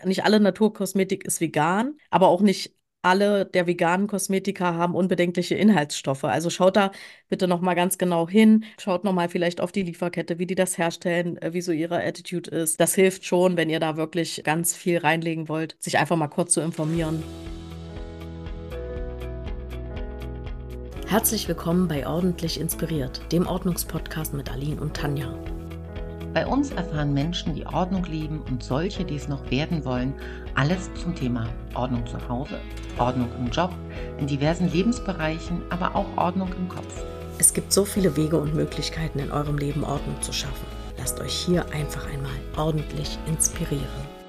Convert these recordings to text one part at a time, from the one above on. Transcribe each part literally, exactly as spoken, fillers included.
nicht alle Naturkosmetik ist vegan, aber auch nicht alle der veganen Kosmetika haben unbedenkliche Inhaltsstoffe. Also schaut da bitte nochmal ganz genau hin. Schaut nochmal vielleicht auf die Lieferkette, wie die das herstellen, äh, wie so ihre Attitude ist. Das hilft schon, wenn ihr da wirklich ganz viel reinlegen wollt, sich einfach mal kurz zu informieren. Herzlich willkommen bei Ordentlich Inspiriert, dem Ordnungspodcast mit Aline und Tanja. Bei uns erfahren Menschen, die Ordnung lieben und solche, die es noch werden wollen, alles zum Thema Ordnung zu Hause, Ordnung im Job, in diversen Lebensbereichen, aber auch Ordnung im Kopf. Es gibt so viele Wege und Möglichkeiten, in eurem Leben Ordnung zu schaffen. Lasst euch hier einfach einmal ordentlich inspirieren.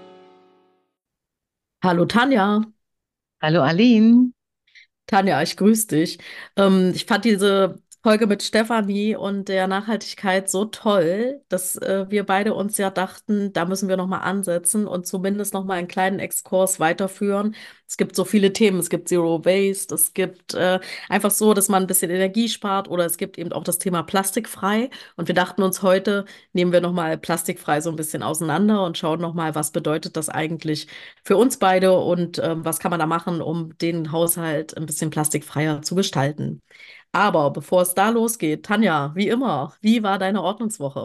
Hallo Tanja. Hallo Aline. Tanja, ich grüße dich. Ähm, ich fand diese Folge mit Stefanie und der Nachhaltigkeit so toll, dass äh, wir beide uns ja dachten, da müssen wir nochmal ansetzen und zumindest nochmal einen kleinen Exkurs weiterführen. Es gibt so viele Themen. Es gibt Zero Waste, es gibt äh, einfach so, dass man ein bisschen Energie spart oder es gibt eben auch das Thema plastikfrei. Und wir dachten uns, heute nehmen wir nochmal plastikfrei so ein bisschen auseinander und schauen nochmal, was bedeutet das eigentlich für uns beide und ähm, was kann man da machen, um den Haushalt ein bisschen plastikfreier zu gestalten. Aber bevor es da losgeht, Tanja, wie immer, wie war deine Ordnungswoche?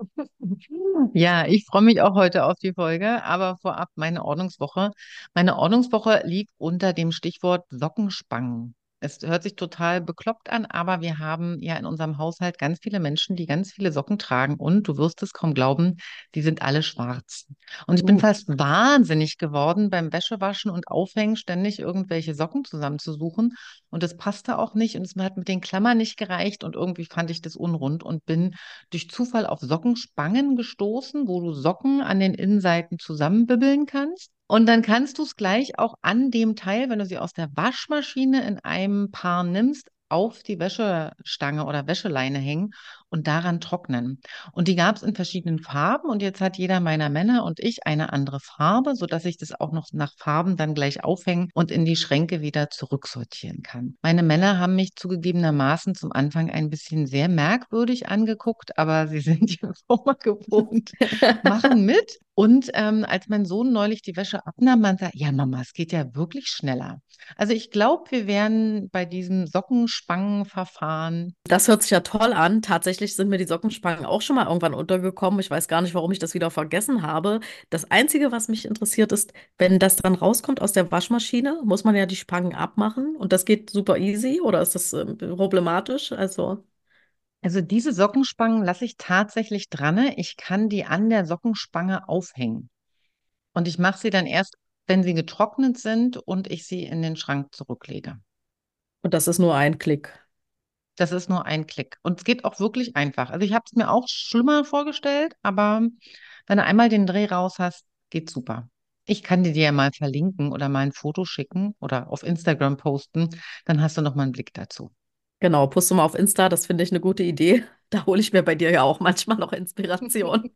Ja, ich freue mich auch heute auf die Folge, aber vorab meine Ordnungswoche. Meine Ordnungswoche liegt unter dem Stichwort Sockenspangen. Es hört sich total bekloppt an, aber wir haben ja in unserem Haushalt ganz viele Menschen, die ganz viele Socken tragen und du wirst es kaum glauben, die sind alle schwarz. Und ich bin Uh. fast wahnsinnig geworden beim Wäschewaschen und Aufhängen, ständig irgendwelche Socken zusammenzusuchen. Und es passte auch nicht und es hat mit den Klammern nicht gereicht und irgendwie fand ich das unrund und bin durch Zufall auf Sockenspangen gestoßen, wo du Socken an den Innenseiten zusammenbibbeln kannst. Und dann kannst du es gleich auch an dem Teil, wenn du sie aus der Waschmaschine in einem Paar nimmst, auf die Wäschestange oder Wäscheleine hängen und daran trocknen. Und die gab es in verschiedenen Farben und jetzt hat jeder meiner Männer und ich eine andere Farbe, sodass ich das auch noch nach Farben dann gleich aufhängen und in die Schränke wieder zurücksortieren kann. Meine Männer haben mich zugegebenermaßen zum Anfang ein bisschen sehr merkwürdig angeguckt, aber sie sind ja schon mal gewohnt, machen mit. Und ähm, als mein Sohn neulich die Wäsche abnahm, meinte er, ja Mama, es geht ja wirklich schneller. Also ich glaube, wir werden bei diesem Sockenspangenverfahren. Das hört sich ja toll an. Tatsächlich sind mir die Sockenspangen auch schon mal irgendwann untergekommen. Ich weiß gar nicht, warum ich das wieder vergessen habe. Das Einzige, was mich interessiert, ist, wenn das dann rauskommt aus der Waschmaschine, muss man ja die Spangen abmachen und das geht super easy oder ist das ähm, problematisch? Also. Also diese Sockenspangen lasse ich tatsächlich dran. Ich kann die an der Sockenspange aufhängen. Und ich mache sie dann erst, wenn sie getrocknet sind und ich sie in den Schrank zurücklege. Und das ist nur ein Klick. Das ist nur ein Klick. Und es geht auch wirklich einfach. Also ich habe es mir auch schlimmer vorgestellt, aber wenn du einmal den Dreh raus hast, geht's super. Ich kann dir die ja mal verlinken oder mal ein Foto schicken oder auf Instagram posten. Dann hast du noch mal einen Blick dazu. Genau, poste mal auf Insta, das finde ich eine gute Idee. Da hole ich mir bei dir ja auch manchmal noch Inspiration.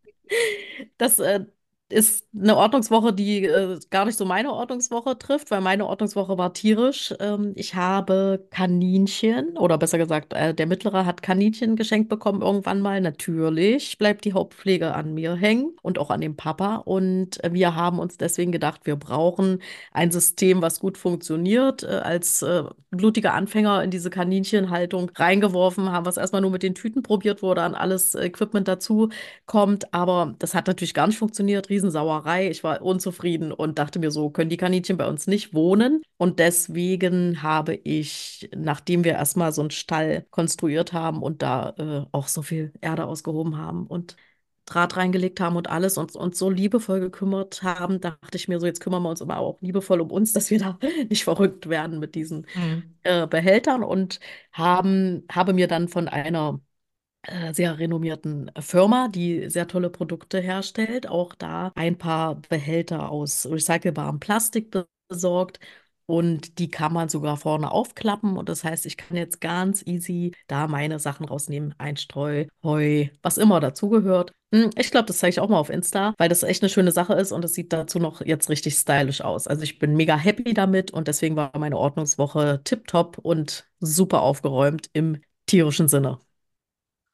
Das äh, ist eine Ordnungswoche, die äh, gar nicht so meine Ordnungswoche trifft, weil meine Ordnungswoche war tierisch. Ähm, ich habe Kaninchen, oder besser gesagt, äh, der Mittlere hat Kaninchen geschenkt bekommen irgendwann mal. Natürlich bleibt die Hauptpflege an mir hängen und auch an dem Papa. Und äh, wir haben uns deswegen gedacht, wir brauchen ein System, was gut funktioniert. Äh, als äh, blutiger Anfänger in diese Kaninchenhaltung reingeworfen, haben wir es erstmal nur mit den Tüten probiert, wo dann alles Equipment dazu kommt. Aber das hat natürlich gar nicht funktioniert. Riesensauerei. Ich war unzufrieden und dachte mir so, können die Kaninchen bei uns nicht wohnen? Und deswegen habe ich, nachdem wir erstmal so einen Stall konstruiert haben und da äh, auch so viel Erde ausgehoben haben und Draht reingelegt haben und alles und uns so liebevoll gekümmert haben, dachte ich mir so, jetzt kümmern wir uns aber auch liebevoll um uns, dass wir da nicht verrückt werden mit diesen Mhm. äh, Behältern und haben, habe mir dann von einer äh, sehr renommierten Firma, die sehr tolle Produkte herstellt, auch da ein paar Behälter aus recycelbarem Plastik besorgt. Und die kann man sogar vorne aufklappen. Und das heißt, ich kann jetzt ganz easy da meine Sachen rausnehmen. Einstreu, Heu, was immer dazugehört. Hm, Ich glaube, das zeige ich auch mal auf Insta, weil das echt eine schöne Sache ist und es sieht dazu noch jetzt richtig stylisch aus. Also ich bin mega happy damit und deswegen war meine Ordnungswoche tipptopp und super aufgeräumt im tierischen Sinne.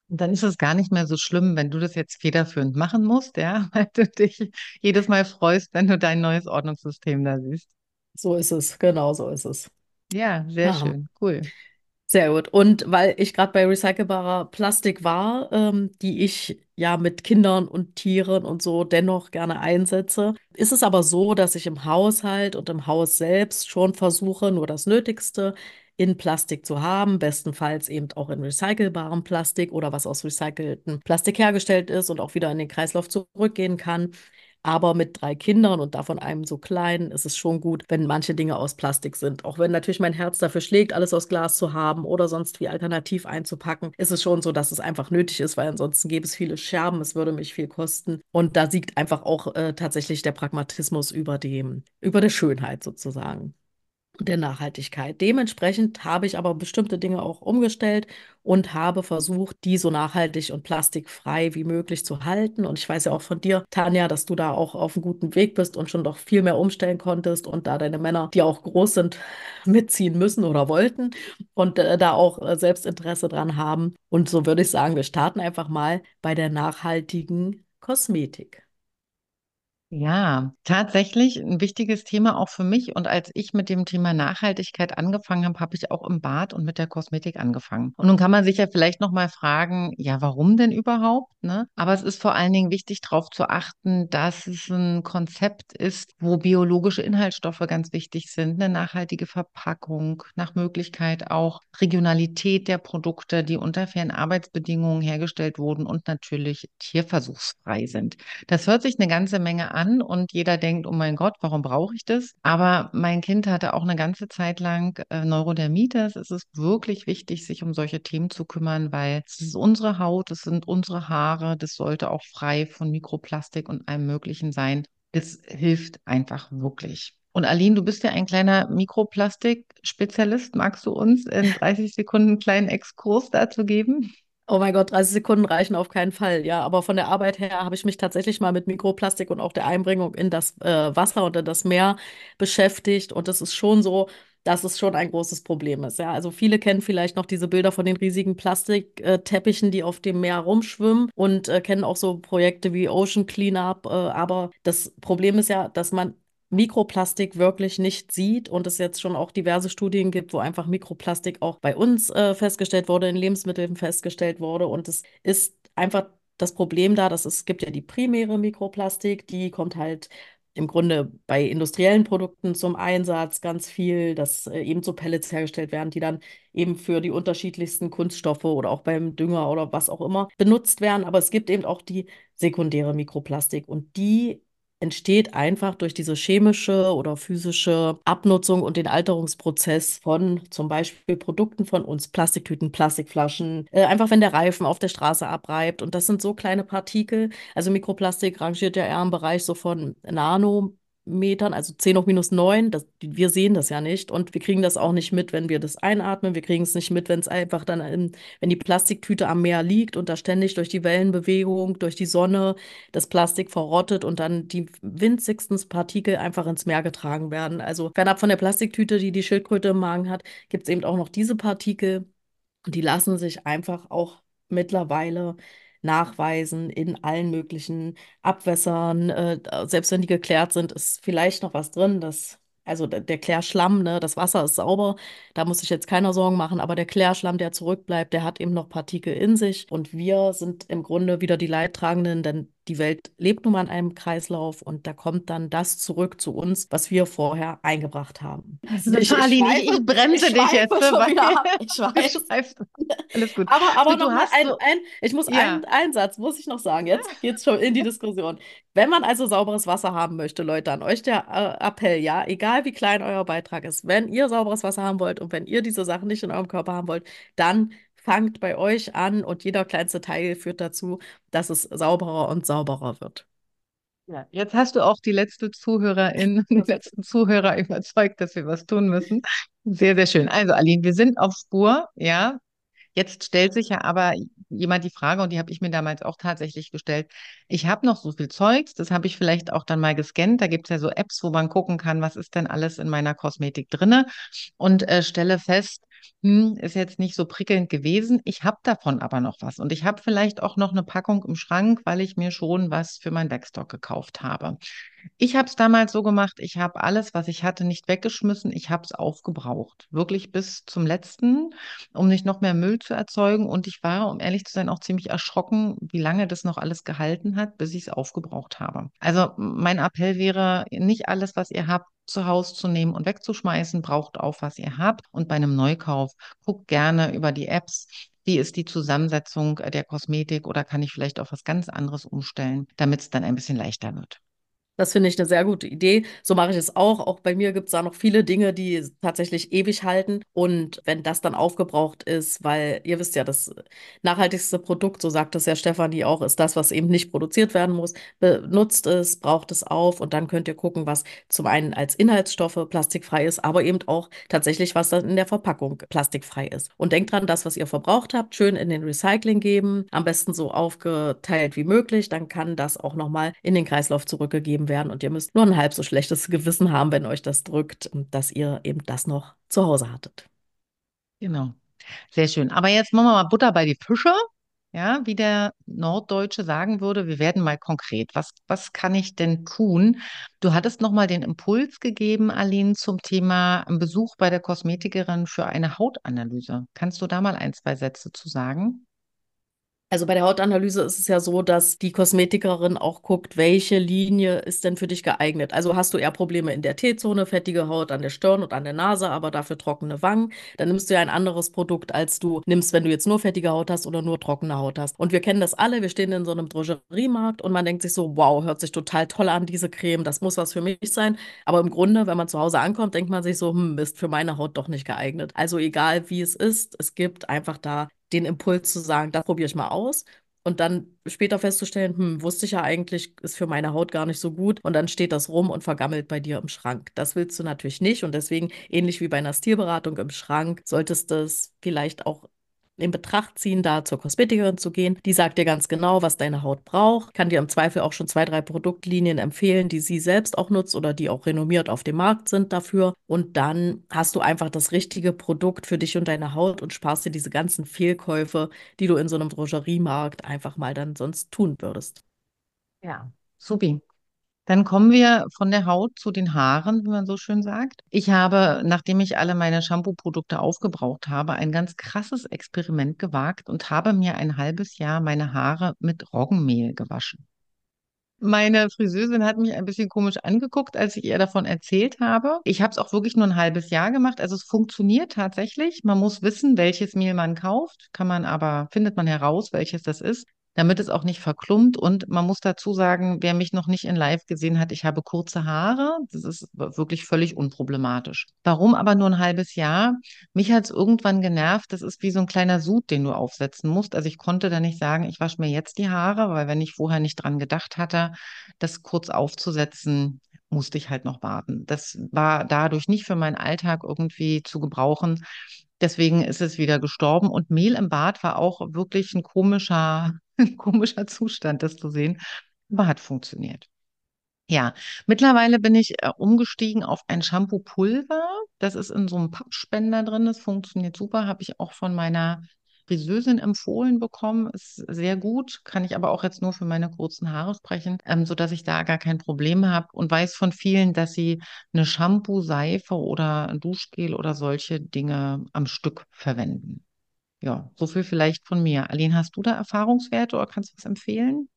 Und dann ist es gar nicht mehr so schlimm, wenn du das jetzt federführend machen musst, ja, weil du dich jedes Mal freust, wenn du dein neues Ordnungssystem da siehst. So ist es, genau so ist es. Ja, sehr Ja. schön, cool. Sehr gut. Und weil ich gerade bei recycelbarer Plastik war, ähm, die ich ja mit Kindern und Tieren und so dennoch gerne einsetze, ist es aber so, dass ich im Haushalt und im Haus selbst schon versuche, nur das Nötigste in Plastik zu haben, bestenfalls eben auch in recycelbarem Plastik oder was aus recyceltem Plastik hergestellt ist und auch wieder in den Kreislauf zurückgehen kann. Aber mit drei Kindern und davon einem so klein ist es schon gut, wenn manche Dinge aus Plastik sind. Auch wenn natürlich mein Herz dafür schlägt, alles aus Glas zu haben oder sonst wie alternativ einzupacken, ist es schon so, dass es einfach nötig ist, weil ansonsten gäbe es viele Scherben, es würde mich viel kosten. Und da siegt einfach auch äh, tatsächlich der Pragmatismus über dem, über der Schönheit sozusagen der Nachhaltigkeit. Dementsprechend habe ich aber bestimmte Dinge auch umgestellt und habe versucht, die so nachhaltig und plastikfrei wie möglich zu halten. Und ich weiß ja auch von dir, Tanja, dass du da auch auf einem guten Weg bist und schon doch viel mehr umstellen konntest und da deine Männer, die auch groß sind, mitziehen müssen oder wollten und äh, da auch äh, Selbstinteresse dran haben. Und so würde ich sagen, wir starten einfach mal bei der nachhaltigen Kosmetik. Ja, tatsächlich ein wichtiges Thema auch für mich. Und als ich mit dem Thema Nachhaltigkeit angefangen habe, habe ich auch im Bad und mit der Kosmetik angefangen. Und nun kann man sich ja vielleicht noch mal fragen, ja, warum denn überhaupt, ne? Aber es ist vor allen Dingen wichtig, darauf zu achten, dass es ein Konzept ist, wo biologische Inhaltsstoffe ganz wichtig sind, eine nachhaltige Verpackung, nach Möglichkeit auch Regionalität der Produkte, die unter fairen Arbeitsbedingungen hergestellt wurden und natürlich tierversuchsfrei sind. Das hört sich eine ganze Menge an und jeder denkt, oh mein Gott, warum brauche ich das? Aber mein Kind hatte auch eine ganze Zeit lang äh, Neurodermitis. Es ist wirklich wichtig, sich um solche Themen zu kümmern, weil es ist unsere Haut, es sind unsere Haare, das sollte auch frei von Mikroplastik und allem Möglichen sein. Das hilft einfach wirklich. Und Aline, du bist ja ein kleiner Mikroplastik-Spezialist. Magst du uns in dreißig Sekunden einen kleinen Exkurs dazu geben? Oh mein Gott, dreißig Sekunden reichen auf keinen Fall. Ja, aber von der Arbeit her habe ich mich tatsächlich mal mit Mikroplastik und auch der Einbringung in das äh, Wasser und in das Meer beschäftigt. Und es ist schon so, dass es schon ein großes Problem ist. Ja, also viele kennen vielleicht noch diese Bilder von den riesigen Plastikteppichen, die auf dem Meer rumschwimmen und äh, kennen auch so Projekte wie Ocean Cleanup. Äh, aber das Problem ist ja, dass man Mikroplastik wirklich nicht sieht und es jetzt schon auch diverse Studien gibt, wo einfach Mikroplastik auch bei uns äh, festgestellt wurde, in Lebensmitteln festgestellt wurde. Und es ist einfach das Problem da, dass es gibt ja die primäre Mikroplastik, die kommt halt im Grunde bei industriellen Produkten zum Einsatz ganz viel, dass äh, eben so Pellets hergestellt werden, die dann eben für die unterschiedlichsten Kunststoffe oder auch beim Dünger oder was auch immer benutzt werden. Aber es gibt eben auch die sekundäre Mikroplastik und die entsteht einfach durch diese chemische oder physische Abnutzung und den Alterungsprozess von zum Beispiel Produkten von uns, Plastiktüten, Plastikflaschen, äh, einfach wenn der Reifen auf der Straße abreibt. Und das sind so kleine Partikel. Also Mikroplastik rangiert ja eher im Bereich so von Nanometern, also zehn hoch minus neun. Das, wir sehen das ja nicht und wir kriegen das auch nicht mit, wenn wir das einatmen. Wir kriegen es nicht mit, wenn es einfach dann, in, wenn die Plastiktüte am Meer liegt und da ständig durch die Wellenbewegung, durch die Sonne das Plastik verrottet und dann die winzigsten Partikel einfach ins Meer getragen werden. Also fernab von der Plastiktüte, die die Schildkröte im Magen hat, gibt es eben auch noch diese Partikel. Und die lassen sich einfach auch mittlerweile nachweisen in allen möglichen Abwässern. Äh, selbst wenn die geklärt sind, ist vielleicht noch was drin. Das, also der, der Klärschlamm, ne, das Wasser ist sauber. Da muss sich jetzt keiner Sorgen machen. Aber der Klärschlamm, der zurückbleibt, der hat eben noch Partikel in sich. Und wir sind im Grunde wieder die Leidtragenden, denn die Welt lebt nun mal in einem Kreislauf und da kommt dann das zurück zu uns, was wir vorher eingebracht haben. Also ich, ich Aline, ich, schweife, ich ich bremse dich jetzt, schweife ne, schon weil wieder ab. Ich du weiß. schweifst. Alles gut. Aber, Du, aber du noch mal hast ein, so, ein, ich muss ja, einen, einen Satz, muss ich noch sagen. Jetzt geht's schon in die Diskussion. Wenn man also sauberes Wasser haben möchte, Leute, an euch der äh, Appell, ja, egal wie klein euer Beitrag ist, wenn ihr sauberes Wasser haben wollt und wenn ihr diese Sachen nicht in eurem Körper haben wollt, dann fangt bei euch an und jeder kleinste Teil führt dazu, dass es sauberer und sauberer wird. ja, jetzt hast du auch die letzte Zuhörerin und den letzten Zuhörer überzeugt, dass wir was tun müssen. Sehr, sehr schön. Also, Aline, wir sind auf Spur, ja. Jetzt stellt sich ja aber jemand die Frage, und die habe ich mir damals auch tatsächlich gestellt. Ich habe noch so viel Zeugs, das habe ich vielleicht auch dann mal gescannt. Da gibt es ja so Apps, wo man gucken kann, was ist denn alles in meiner Kosmetik drinne und äh, stelle fest, hm, ist jetzt nicht so prickelnd gewesen. Ich habe davon aber noch was. Und ich habe vielleicht auch noch eine Packung im Schrank, weil ich mir schon was für mein Backstock gekauft habe. Ich habe es damals so gemacht, ich habe alles, was ich hatte, nicht weggeschmissen, ich habe es aufgebraucht. Wirklich bis zum letzten, um nicht noch mehr Müll zu erzeugen. Und ich war, um ehrlich zu sein, auch ziemlich erschrocken, wie lange das noch alles gehalten hat, bis ich es aufgebraucht habe. Also mein Appell wäre, nicht alles, was ihr habt, zu Hause zu nehmen und wegzuschmeißen, braucht auf, was ihr habt. Und bei einem Neukauf, guckt gerne über die Apps. Wie ist die Zusammensetzung der Kosmetik oder kann ich vielleicht auf was ganz anderes umstellen, damit es dann ein bisschen leichter wird? Das finde ich eine sehr gute Idee. So mache ich es auch. Auch bei mir gibt es da noch viele Dinge, die tatsächlich ewig halten. Und wenn das dann aufgebraucht ist, weil ihr wisst ja, das nachhaltigste Produkt, so sagt es ja Stefanie auch, ist das, was eben nicht produziert werden muss. Benutzt es, braucht es auf und dann könnt ihr gucken, was zum einen als Inhaltsstoffe plastikfrei ist, aber eben auch tatsächlich, was dann in der Verpackung plastikfrei ist. Und denkt dran, das, was ihr verbraucht habt, schön in den Recycling geben, am besten so aufgeteilt wie möglich. Dann kann das auch nochmal in den Kreislauf zurückgegeben werden und ihr müsst nur ein halb so schlechtes Gewissen haben, wenn euch das drückt, dass ihr eben das noch zu Hause hattet. Genau. Sehr schön. Aber jetzt machen wir mal Butter bei die Fische. Ja, wie der Norddeutsche sagen würde, wir werden mal konkret. Was, was kann ich denn tun? Du hattest nochmal den Impuls gegeben, Aline, zum Thema Besuch bei der Kosmetikerin für eine Hautanalyse. Kannst du da mal ein, zwei Sätze zu sagen? Also bei der Hautanalyse ist es ja so, dass die Kosmetikerin auch guckt, welche Linie ist denn für dich geeignet. Also hast du eher Probleme in der T-Zone, fettige Haut an der Stirn und an der Nase, aber dafür trockene Wangen, dann nimmst du ja ein anderes Produkt, als du nimmst, wenn du jetzt nur fettige Haut hast oder nur trockene Haut hast. Und wir kennen das alle, wir stehen in so einem Drogeriemarkt und man denkt sich so, wow, hört sich total toll an, diese Creme, das muss was für mich sein. Aber im Grunde, wenn man zu Hause ankommt, denkt man sich so, hm, ist für meine Haut doch nicht geeignet. Also egal wie es ist, es gibt einfach da den Impuls zu sagen, das probiere ich mal aus. Und dann später festzustellen, hm, wusste ich ja eigentlich, ist für meine Haut gar nicht so gut. Und dann steht das rum und vergammelt bei dir im Schrank. Das willst du natürlich nicht. Und deswegen, ähnlich wie bei einer Stilberatung im Schrank, solltest du es vielleicht auch in Betracht ziehen, da zur Kosmetikerin zu gehen. Die sagt dir ganz genau, was deine Haut braucht, kann dir im Zweifel auch schon zwei, drei Produktlinien empfehlen, die sie selbst auch nutzt oder die auch renommiert auf dem Markt sind dafür. Und dann hast du einfach das richtige Produkt für dich und deine Haut und sparst dir diese ganzen Fehlkäufe, die du in so einem Drogeriemarkt einfach mal dann sonst tun würdest. Ja, supi. Dann kommen wir von der Haut zu den Haaren, wie man so schön sagt. Ich habe, nachdem ich alle meine Shampoo-Produkte aufgebraucht habe, ein ganz krasses Experiment gewagt und habe mir ein halbes Jahr meine Haare mit Roggenmehl gewaschen. Meine Friseurin hat mich ein bisschen komisch angeguckt, als ich ihr davon erzählt habe. Ich habe es auch wirklich nur ein halbes Jahr gemacht. Also es funktioniert tatsächlich. Man muss wissen, welches Mehl man kauft, kann man aber, findet man heraus, welches das ist, damit es auch nicht verklumpt. Und man muss dazu sagen, wer mich noch nicht in Live gesehen hat, ich habe kurze Haare. Das ist wirklich völlig unproblematisch. Warum aber nur ein halbes Jahr? Mich hat es irgendwann genervt. Das ist wie so ein kleiner Sud, den du aufsetzen musst. Also ich konnte da nicht sagen, ich wasche mir jetzt die Haare, weil wenn ich vorher nicht dran gedacht hatte, das kurz aufzusetzen, musste ich halt noch warten. Das war dadurch nicht für meinen Alltag irgendwie zu gebrauchen. Deswegen ist es wieder gestorben. Und Mehl im Bad war auch wirklich ein komischer, ein komischer Zustand, das zu sehen. Aber hat funktioniert. Ja, mittlerweile bin ich äh, umgestiegen auf ein Shampoo-Pulver. Das ist in so einem Pappspender drin. Das funktioniert super. Habe ich auch von meiner Friseurin empfohlen bekommen. Ist sehr gut. Kann ich aber auch jetzt nur für meine kurzen Haare sprechen, ähm, sodass ich da gar kein Problem habe und weiß von vielen, dass sie eine Shampoo, Seife oder ein Duschgel oder solche Dinge am Stück verwenden. Ja, so viel vielleicht von mir. Aline, hast du da Erfahrungswerte oder kannst du was empfehlen?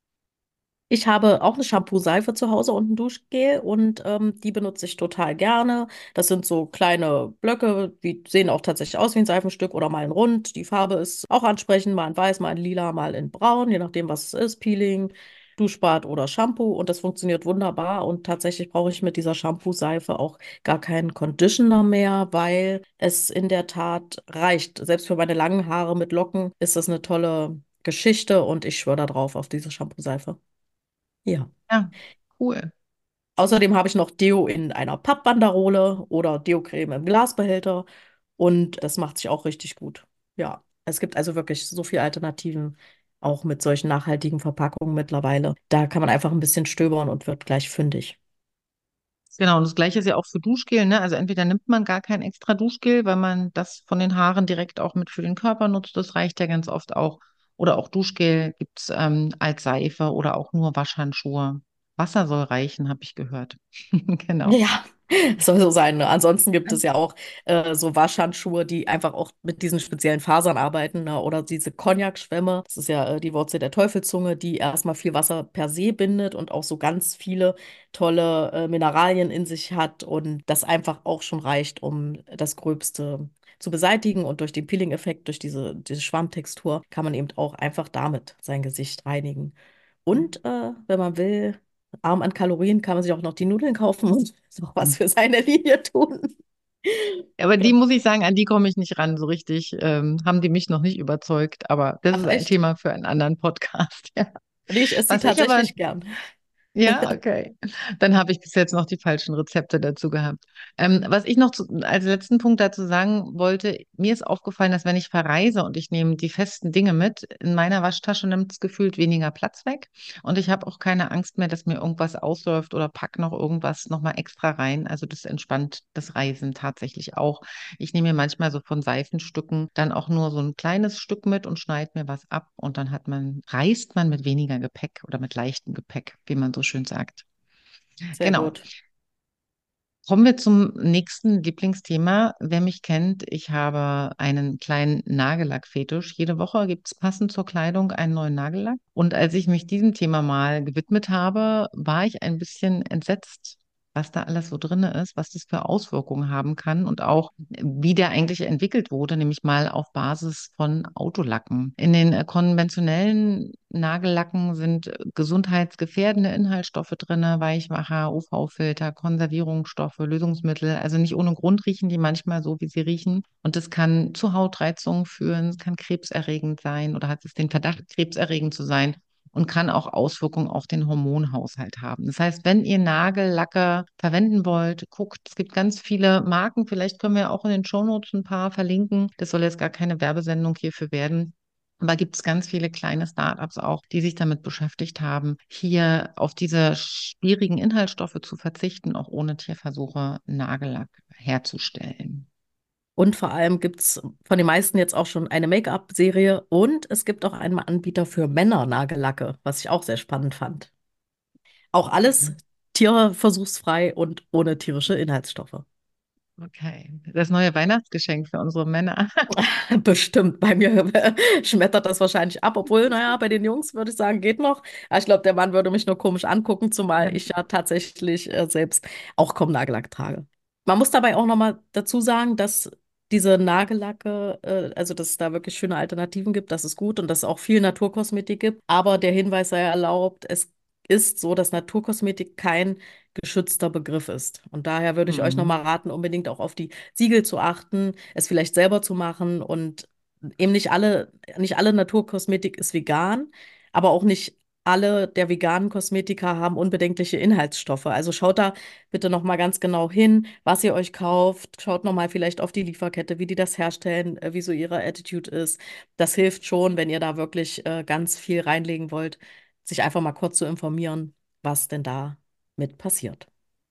Ich habe auch eine Shampoo-Seife zu Hause und ein Duschgel und ähm, die benutze ich total gerne. Das sind so kleine Blöcke, die sehen auch tatsächlich aus wie ein Seifenstück oder mal in Rund. Die Farbe ist auch ansprechend, mal in Weiß, mal in Lila, mal in Braun, je nachdem, was es ist. Peeling, Duschbad oder Shampoo und das funktioniert wunderbar. Und tatsächlich brauche ich mit dieser Shampoo-Seife auch gar keinen Conditioner mehr, weil es in der Tat reicht. Selbst für meine langen Haare mit Locken ist das eine tolle Geschichte und ich schwöre da drauf auf diese Shampoo-Seife. Ja. Ja, cool. Außerdem habe ich noch Deo in einer Pappbanderole oder Deo-Creme im Glasbehälter und das macht sich auch richtig gut. Ja, es gibt also wirklich so viele Alternativen, auch mit solchen nachhaltigen Verpackungen mittlerweile. Da kann man einfach ein bisschen stöbern und wird gleich fündig. Genau, und das Gleiche ist ja auch für Duschgel, ne? Also entweder nimmt man gar kein extra Duschgel, weil man das von den Haaren direkt auch mit für den Körper nutzt. Das reicht ja ganz oft auch. Oder auch Duschgel gibt's ähm, als Seife oder auch nur Waschhandschuhe. Wasser soll reichen, habe ich gehört. Genau. Ja, soll so sein. Ne? Ansonsten gibt es ja auch äh, so Waschhandschuhe, die einfach auch mit diesen speziellen Fasern arbeiten. Ne? Oder diese Cognac-Schwämme. Das ist ja äh, die Wurzel der Teufelzunge, die erstmal viel Wasser per se bindet und auch so ganz viele tolle äh, Mineralien in sich hat. Und das einfach auch schon reicht, um das Gröbste zu beseitigen. Und durch den Peeling-Effekt, durch diese, diese Schwammtextur, kann man eben auch einfach damit sein Gesicht reinigen. Und äh, wenn man will, arm an Kalorien, kann man sich auch noch die Nudeln kaufen und noch was für seine Linie tun. Aber die Ja. muss ich sagen, an die komme ich nicht ran. So richtig ähm, haben die mich noch nicht überzeugt. Aber das Ach, ist ein echt? Thema für einen anderen Podcast. Ja. Nee, ich esse sie Was ich aber tatsächlich gern. Ja, okay. Dann habe ich bis jetzt noch die falschen Rezepte dazu gehabt. Ähm, was ich noch zu, als letzten Punkt dazu sagen wollte, mir ist aufgefallen, dass wenn ich verreise und ich nehme die festen Dinge mit, in meiner Waschtasche nimmt es gefühlt weniger Platz weg. Und ich habe auch keine Angst mehr, dass mir irgendwas ausläuft oder pack noch irgendwas nochmal extra rein. Also das entspannt das Reisen tatsächlich auch. Ich nehme mir manchmal so von Seifenstücken dann auch nur so ein kleines Stück mit und schneide mir was ab und dann hat man, reist man mit weniger Gepäck oder mit leichtem Gepäck, wie man so schön sagt. Sehr Genau. gut. Kommen wir zum nächsten Lieblingsthema. Wer mich kennt, ich habe einen kleinen Nagellackfetisch. Jede Woche gibt es passend zur Kleidung einen neuen Nagellack. Und als ich mich diesem Thema mal gewidmet habe, war ich ein bisschen entsetzt, was da alles so drin ist, was das für Auswirkungen haben kann und auch, wie der eigentlich entwickelt wurde, nämlich mal auf Basis von Autolacken. In den äh, konventionellen Nagellacken sind äh, gesundheitsgefährdende Inhaltsstoffe drin, Weichmacher, U V-Filter, Konservierungsstoffe, Lösungsmittel. Also nicht ohne Grund riechen die manchmal so, wie sie riechen. Und das kann zu Hautreizungen führen, es kann krebserregend sein oder hat es den Verdacht, krebserregend zu sein und kann auch Auswirkungen auf den Hormonhaushalt haben. Das heißt, wenn ihr Nagellacke verwenden wollt, guckt, es gibt ganz viele Marken, vielleicht können wir auch in den Shownotes ein paar verlinken. Das soll jetzt gar keine Werbesendung hierfür werden. Aber gibt es ganz viele kleine Startups auch, die sich damit beschäftigt haben, hier auf diese schwierigen Inhaltsstoffe zu verzichten, auch ohne Tierversuche Nagellack herzustellen. Und vor allem gibt es von den meisten jetzt auch schon eine Make-up-Serie und es gibt auch einen Anbieter für Männer-Nagellacke, was ich auch sehr spannend fand. Auch alles tierversuchsfrei und ohne tierische Inhaltsstoffe. Okay, das neue Weihnachtsgeschenk für unsere Männer. Bestimmt, bei mir schmettert das wahrscheinlich ab, obwohl, naja, bei den Jungs würde ich sagen, geht noch. Aber ich glaube, der Mann würde mich nur komisch angucken, zumal ich ja tatsächlich äh, selbst auch kaum Nagellack trage. Man muss dabei auch nochmal dazu sagen, dass diese Nagellacke, äh, also dass es da wirklich schöne Alternativen gibt, das ist gut und dass es auch viel Naturkosmetik gibt. Aber der Hinweis sei erlaubt, es ist so, dass Naturkosmetik kein geschützter Begriff ist. Und daher würde ich euch Mhm. nochmal raten, unbedingt auch auf die Siegel zu achten, es vielleicht selber zu machen und eben nicht alle, nicht alle Naturkosmetik ist vegan, aber auch nicht alle der veganen Kosmetika haben unbedenkliche Inhaltsstoffe. Also schaut da bitte noch mal ganz genau hin, was ihr euch kauft. Schaut noch mal vielleicht auf die Lieferkette, wie die das herstellen, äh, wie so ihre Attitude ist. Das hilft schon, wenn ihr da wirklich äh, ganz viel reinlegen wollt, sich einfach mal kurz zu informieren, was denn da mit passiert.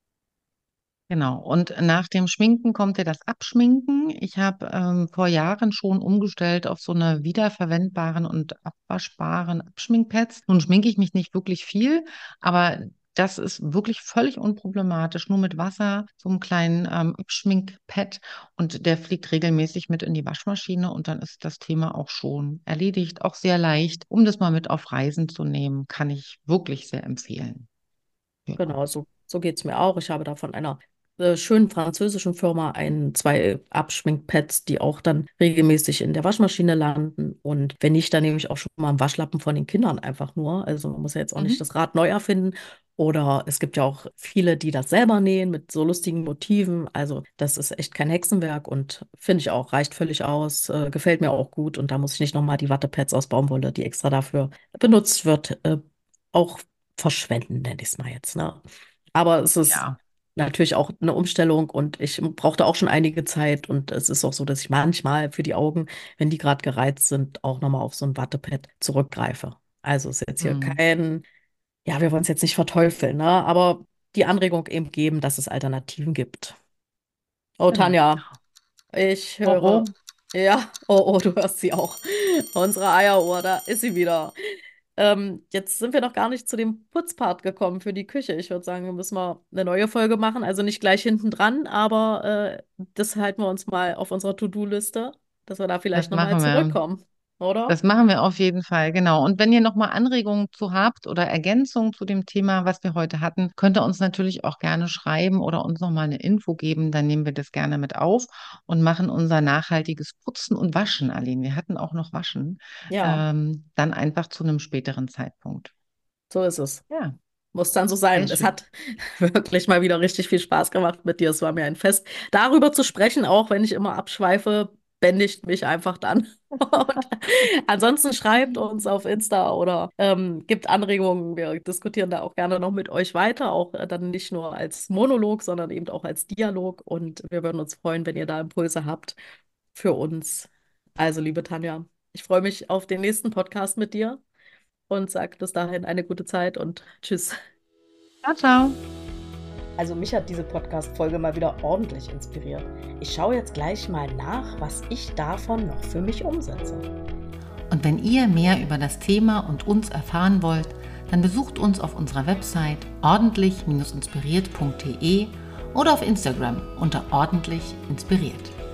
Genau. Und nach dem Schminken kommt ja das Abschminken. Ich habe ähm, vor Jahren schon umgestellt auf so eine wiederverwendbaren und abwaschbaren Abschminkpads. Nun schminke ich mich nicht wirklich viel, aber das ist wirklich völlig unproblematisch. Nur mit Wasser, so einem kleinen ähm, Abschminkpad und der fliegt regelmäßig mit in die Waschmaschine und dann ist das Thema auch schon erledigt. Auch sehr leicht, um das mal mit auf Reisen zu nehmen, kann ich wirklich sehr empfehlen. Ja. Genau, so, so geht es mir auch. Ich habe da von einer äh, schönen französischen Firma ein, zwei Abschminkpads, die auch dann regelmäßig in der Waschmaschine landen. Und wenn nicht, dann nehme ich auch schon mal einen Waschlappen von den Kindern einfach nur. Also man muss ja jetzt auch nicht Mhm. das Rad neu erfinden. Oder es gibt ja auch viele, die das selber nähen mit so lustigen Motiven. Also das ist echt kein Hexenwerk und finde ich auch, reicht völlig aus, äh, gefällt mir auch gut. Und da muss ich nicht nochmal die Wattepads aus Baumwolle, die extra dafür benutzt wird, äh, auch verschwenden, nenne ich es mal jetzt, ne? Aber es ist Ja. natürlich auch eine Umstellung und ich brauchte auch schon einige Zeit und es ist auch so, dass ich manchmal für die Augen, wenn die gerade gereizt sind, auch nochmal auf so ein Wattepad zurückgreife. Also ist jetzt hier Mhm. kein, ja, wir wollen es jetzt nicht verteufeln, ne? Aber die Anregung eben geben, dass es Alternativen gibt. Oh, Genau. Tanja, ich Oh, höre, oh, ja, oh, oh, du hörst sie auch. Unsere Eieruhr, da ist sie wieder. Ähm, jetzt sind wir noch gar nicht zu dem Putzpart gekommen für die Küche. Ich würde sagen, wir müssen mal eine neue Folge machen. Also nicht gleich hinten dran, aber äh, das halten wir uns mal auf unserer To-Do-Liste, dass wir da das vielleicht nochmal machen wir. zurückkommen, oder? Das machen wir auf jeden Fall, genau. Und wenn ihr nochmal Anregungen zu habt oder Ergänzungen zu dem Thema, was wir heute hatten, könnt ihr uns natürlich auch gerne schreiben oder uns nochmal eine Info geben. Dann nehmen wir das gerne mit auf und machen unser nachhaltiges Putzen und Waschen, Aline. Wir hatten auch noch Waschen, Ja, ähm, dann einfach zu einem späteren Zeitpunkt. so ist es. Ja, Muss dann so sehr sein. Es schön. hat wirklich mal wieder richtig viel Spaß gemacht mit dir. Es war mir ein Fest, darüber zu sprechen, auch wenn ich immer abschweife, bändigt mich einfach dann. Und ansonsten schreibt uns auf Insta oder ähm, gibt Anregungen. Wir diskutieren da auch gerne noch mit euch weiter, auch äh, dann nicht nur als Monolog, sondern eben auch als Dialog. Und wir würden uns freuen, wenn ihr da Impulse habt für uns. Also, liebe Tanja, ich freue mich auf den nächsten Podcast mit dir und sage bis dahin eine gute Zeit und tschüss. Ciao, ciao. Also mich hat diese Podcast-Folge mal wieder ordentlich inspiriert. Ich schaue jetzt gleich mal nach, was ich davon noch für mich umsetze. Und wenn ihr mehr über das Thema und uns erfahren wollt, dann besucht uns auf unserer Website ordentlich inspiriert punkt de oder auf Instagram unter ordentlich inspiriert.